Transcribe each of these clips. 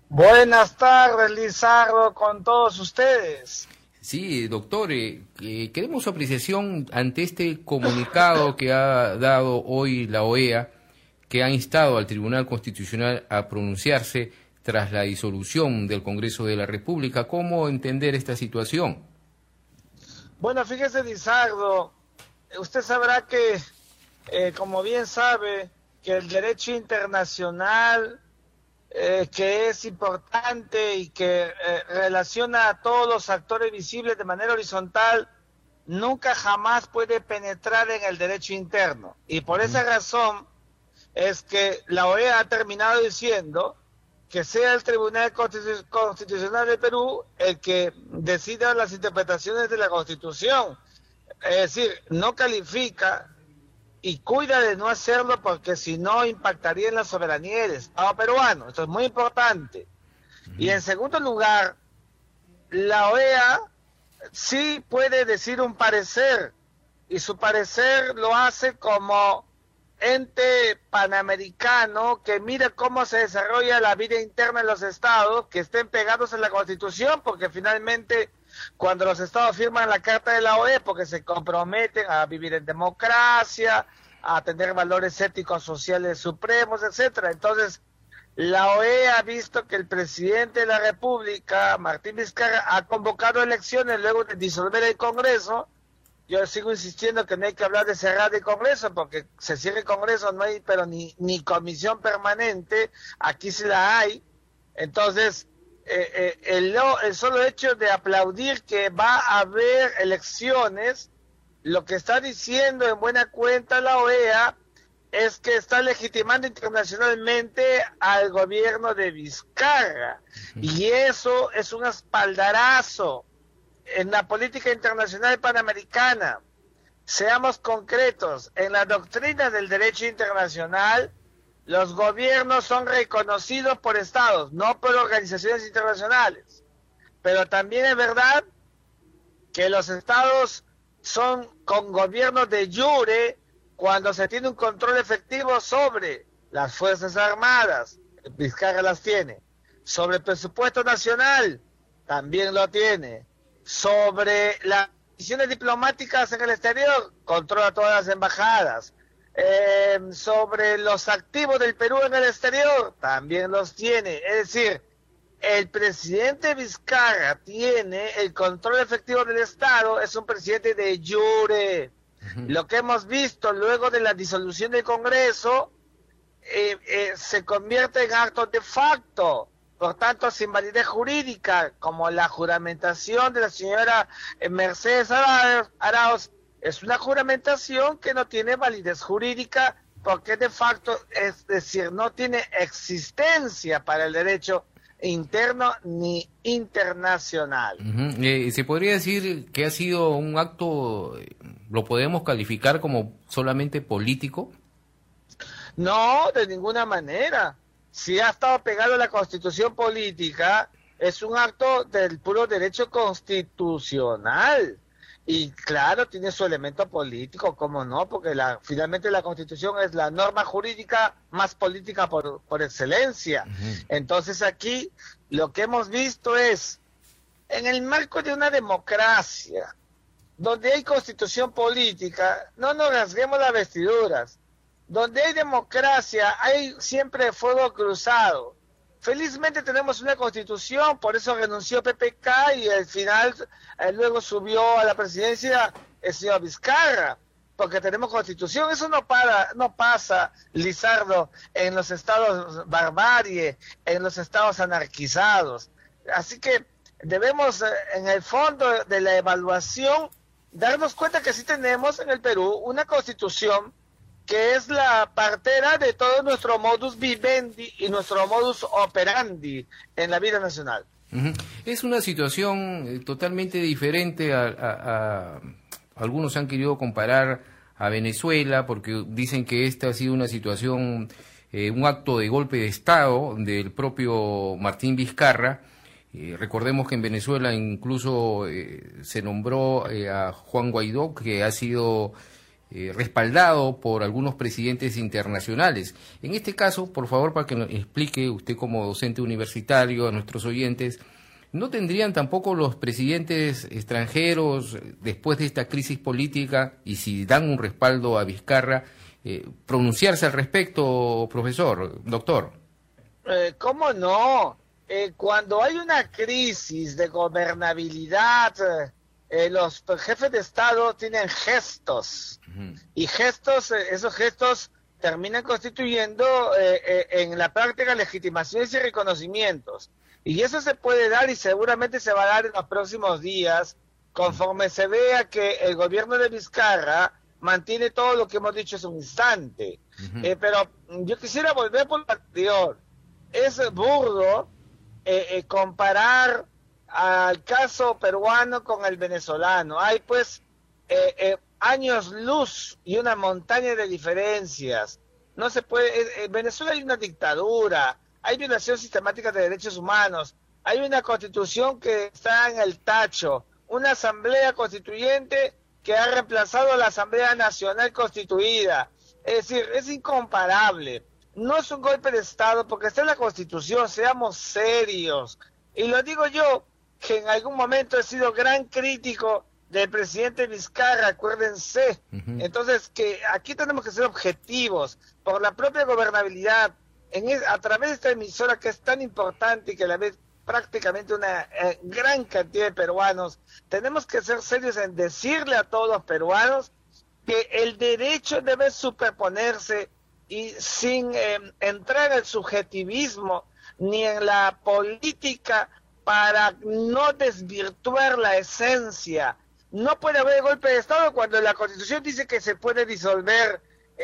Buenas tardes, Lizardo, con todos ustedes. Sí, doctor, queremos su apreciación ante este comunicado que ha dado hoy la OEA, que ha instado al Tribunal Constitucional a pronunciarse tras la disolución del Congreso de la República. ¿Cómo entender esta situación? Bueno, fíjese, Lizardo, usted sabrá que, como bien sabe, que el derecho internacional, que es importante y que relaciona a todos los actores visibles de manera horizontal, nunca jamás puede penetrar en el derecho interno. Y por esa razón es que la OEA ha terminado diciendo que sea el Tribunal Constitucional de Perú el que decida las interpretaciones de la Constitución. Es decir, no califica y cuida de no hacerlo porque si no impactaría en la soberanía del Estado peruano. Esto es muy importante. Y en segundo lugar, la OEA sí puede decir un parecer, y su parecer lo hace como ente panamericano que mira cómo se desarrolla la vida interna en los estados, que estén pegados en la Constitución, porque finalmente cuando los estados firman la Carta de la OEA, porque se comprometen a vivir en democracia, a tener valores éticos sociales supremos, etcétera. Entonces, la OEA ha visto que el presidente de la República, Martín Vizcarra, ha convocado elecciones luego de disolver el Congreso. Yo sigo insistiendo que no hay que hablar de cerrar el Congreso, porque se cierre el Congreso no hay, pero ni comisión permanente, aquí sí la hay. Entonces, el solo hecho de aplaudir que va a haber elecciones, lo que está diciendo en buena cuenta la OEA es que está legitimando internacionalmente al gobierno de Vizcarra, y eso es un espaldarazo en la política internacional panamericana. Seamos concretos, en la doctrina del derecho internacional, los gobiernos son reconocidos por estados, no por organizaciones internacionales. Pero también es verdad que los estados son con gobiernos de jure cuando se tiene un control efectivo sobre las Fuerzas Armadas, Vizcarra las tiene, sobre el presupuesto nacional, también lo tiene, sobre las misiones diplomáticas en el exterior, controla todas las embajadas, sobre los activos del Perú en el exterior, también los tiene. Es decir, el presidente Vizcarra tiene el control efectivo del Estado, es un presidente de jure. Lo que hemos visto luego de la disolución del Congreso se convierte en acto de facto, por tanto sin validez jurídica, como la juramentación de la señora Mercedes Arauz. Es una juramentación que no tiene validez jurídica porque de facto, es decir, no tiene existencia para el derecho interno ni internacional. ¿Se podría decir que ha sido un acto, lo podemos calificar como solamente político? No, de ninguna manera. Si ha estado pegado a la Constitución política, es un acto del puro derecho constitucional. Y claro, tiene su elemento político, ¿cómo no? Porque finalmente la Constitución es la norma jurídica más política por excelencia. Entonces aquí lo que hemos visto es, en el marco de una democracia, donde hay constitución política, no nos rasguemos las vestiduras. Donde hay democracia, hay siempre fuego cruzado. Felizmente tenemos una constitución, por eso renunció PPK y al final luego subió a la presidencia el señor Vizcarra, porque tenemos constitución. Eso no pasa, Lizardo, en los estados barbarie, en los estados anarquizados. Así que debemos, en el fondo de la evaluación, darnos cuenta que sí tenemos en el Perú una constitución que es la partera de todo nuestro modus vivendi y nuestro modus operandi en la vida nacional. Es una situación totalmente diferente algunos han querido comparar a Venezuela, porque dicen que esta ha sido una situación, un acto de golpe de Estado del propio Martín Vizcarra. Recordemos que en Venezuela incluso se nombró a Juan Guaidó, que ha sido respaldado por algunos presidentes internacionales. En este caso, por favor, para que nos explique usted como docente universitario a nuestros oyentes, ¿no tendrían tampoco los presidentes extranjeros, después de esta crisis política, y si dan un respaldo a Vizcarra, pronunciarse al respecto, profesor, doctor? ¿Cómo no? Cuando hay una crisis de gobernabilidad, los jefes de Estado tienen gestos, y esos gestos terminan constituyendo en la práctica legitimaciones y reconocimientos. Y eso se puede dar y seguramente se va a dar en los próximos días, conforme se vea que el gobierno de Vizcarra mantiene todo lo que hemos dicho hace un instante. Pero yo quisiera volver por lo anterior. Es burdo comparar al caso peruano con el venezolano. Hay pues años luz y una montaña de diferencias. No se puede. En Venezuela hay una dictadura, hay violación sistemática de derechos humanos, hay una constitución que está en el tacho, una asamblea constituyente que ha reemplazado a la Asamblea Nacional Constituida. Es decir, es incomparable. No es un golpe de Estado porque está en la Constitución, seamos serios. Y lo digo yo, que en algún momento he sido gran crítico del presidente Vizcarra, acuérdense. Entonces, que aquí tenemos que ser objetivos por la propia gobernabilidad, a través de esta emisora que es tan importante y que la ve prácticamente una gran cantidad de peruanos. Tenemos que ser serios en decirle a todos los peruanos que el derecho debe superponerse y sin entrar en el subjetivismo ni en la política para no desvirtuar la esencia. No puede haber golpe de Estado cuando la Constitución dice que se puede disolver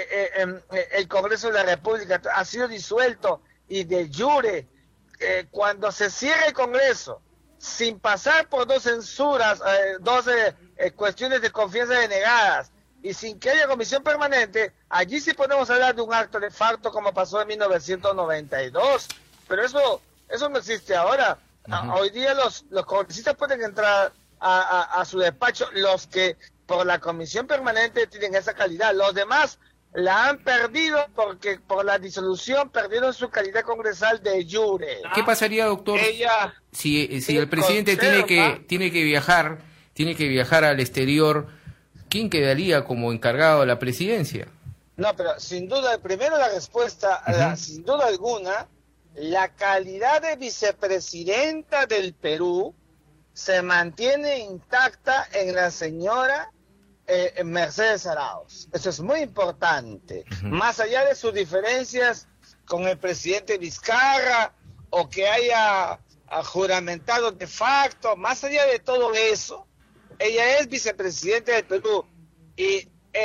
el Congreso de la República. Ha sido disuelto y de jure. Cuando se cierre el Congreso sin pasar por dos censuras, dos cuestiones de confianza denegadas y sin que haya comisión permanente, allí sí podemos hablar de un acto de facto como pasó en 1992, pero eso no existe ahora. Hoy día los congresistas pueden entrar a su despacho, los que por la comisión permanente tienen esa calidad. Los demás la han perdido porque por la disolución perdieron su calidad congresal de jure. ¿Qué pasaría, doctor, si el presidente tiene que viajar al exterior? ¿Quién quedaría como encargado de la presidencia? No, pero sin duda, primero la respuesta, sin duda alguna, la calidad de vicepresidenta del Perú se mantiene intacta en la señora Mercedes Arauz. Eso es muy importante. Más allá de sus diferencias con el presidente Vizcarra o que haya juramentado de facto, más allá de todo eso, ella es vicepresidenta del Perú y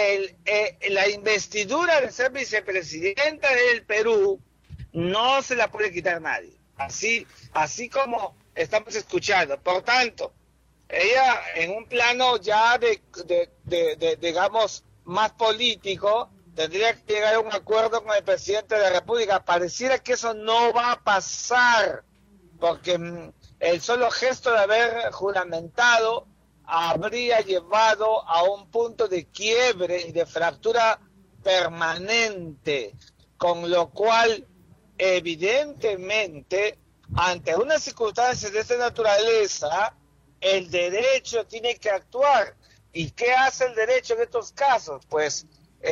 la investidura de ser vicepresidenta del Perú no se la puede quitar nadie, así como estamos escuchando. Por tanto, ella en un plano ya digamos más político tendría que llegar a un acuerdo con el presidente de la República. Pareciera que eso no va a pasar porque el solo gesto de haber juramentado habría llevado a un punto de quiebre y de fractura permanente, con lo cual evidentemente ante una circunstancia de esta naturaleza el derecho tiene que actuar. ¿Y qué hace el derecho en estos casos? Pues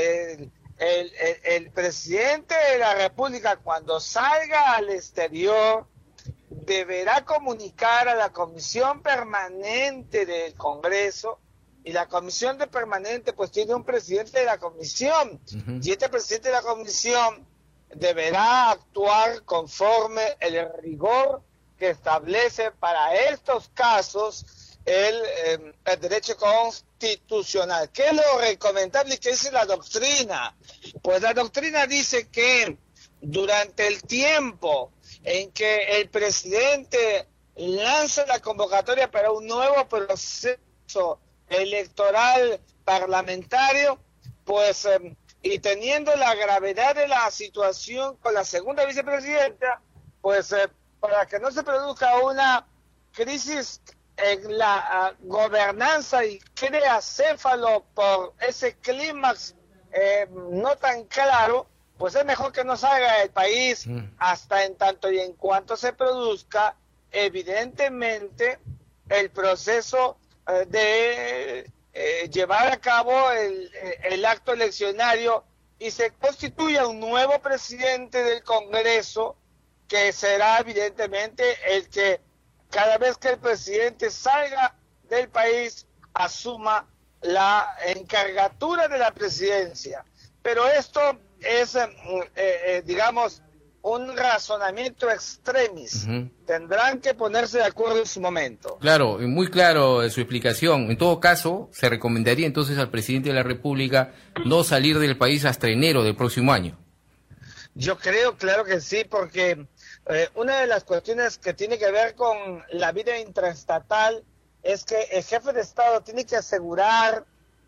el presidente de la República, cuando salga al exterior, deberá comunicar a la comisión permanente del Congreso, y la comisión permanente pues tiene un presidente de la comisión, y este presidente de la comisión deberá actuar conforme el rigor que establece para estos casos el derecho constitucional. ¿Qué es lo recomendable y qué dice la doctrina? Pues la doctrina dice que durante el tiempo en que el presidente lanza la convocatoria para un nuevo proceso electoral parlamentario, pues y teniendo la gravedad de la situación con la segunda vicepresidenta, pues para que no se produzca una crisis en la gobernanza y crea céfalo por ese clímax no tan claro, pues es mejor que no salga del país hasta en tanto y en cuanto se produzca evidentemente el proceso de llevar a cabo el acto eleccionario y se constituya un nuevo presidente del Congreso, que será evidentemente el que cada vez que el presidente salga del país asuma la encargatura de la presidencia. Pero esto es, digamos, un razonamiento extremis. Tendrán que ponerse de acuerdo en su momento. Claro, muy claro su explicación. En todo caso, se recomendaría entonces al presidente de la República no salir del país hasta enero del próximo año. Yo creo, claro que sí, porque una de las cuestiones que tiene que ver con la vida intraestatal es que el jefe de Estado tiene que asegurar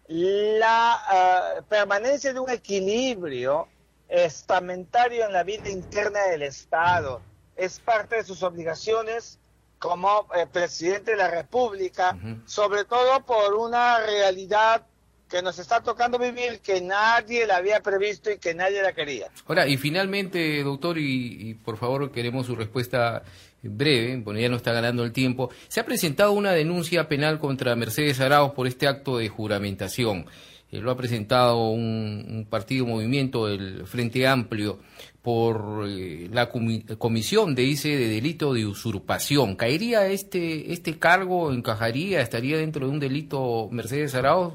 la permanencia de un equilibrio estamentario en la vida interna del Estado. Es parte de sus obligaciones como presidente de la República, sobre todo por una realidad que nos está tocando vivir, que nadie la había previsto y que nadie la quería. Ahora, y finalmente, doctor, y por favor queremos su respuesta breve, porque ya no está ganando el tiempo. Se ha presentado una denuncia penal contra Mercedes Arauz por este acto de juramentación. Lo ha presentado un partido movimiento, el Frente Amplio, por la comisión de delito de usurpación. ¿Caería este cargo, encajaría, estaría dentro de un delito Mercedes Arauz?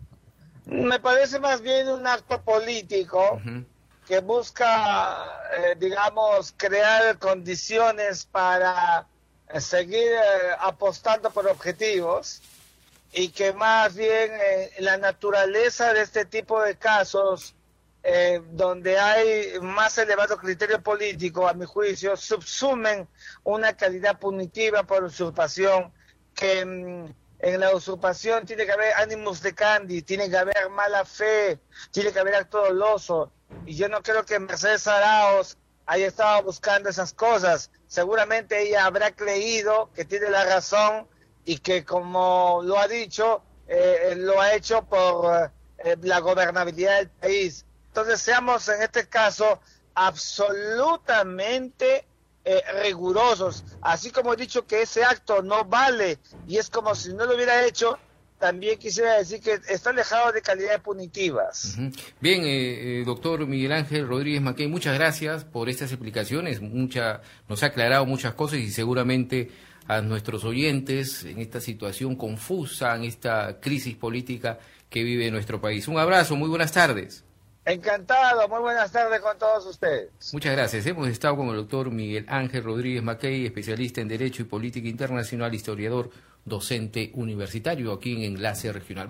Me parece más bien un acto político que busca, digamos, crear condiciones para seguir apostando por objetivos, y que más bien la naturaleza de este tipo de casos, donde hay más elevado criterio político, a mi juicio, subsumen una calidad punitiva por usurpación, que en la usurpación tiene que haber ánimos de candi, tiene que haber mala fe, tiene que haber acto doloso, y yo no creo que Mercedes Arauz haya estado buscando esas cosas. Seguramente ella habrá creído que tiene la razón y que, como lo ha dicho, lo ha hecho por la gobernabilidad del país. Entonces seamos en este caso absolutamente rigurosos. Así como he dicho que ese acto no vale y es como si no lo hubiera hecho, también quisiera decir que está alejado de calidades punitivas. Bien, doctor Miguel Ángel Rodríguez Mackey, muchas gracias por estas explicaciones. Nos ha aclarado muchas cosas y seguramente a nuestros oyentes en esta situación confusa, en esta crisis política que vive nuestro país. Un abrazo, muy buenas tardes. Encantado, muy buenas tardes con todos ustedes. Muchas gracias. Hemos estado con el doctor Miguel Ángel Rodríguez Mackey, especialista en Derecho y Política Internacional, historiador, docente universitario aquí en Enlace Regional.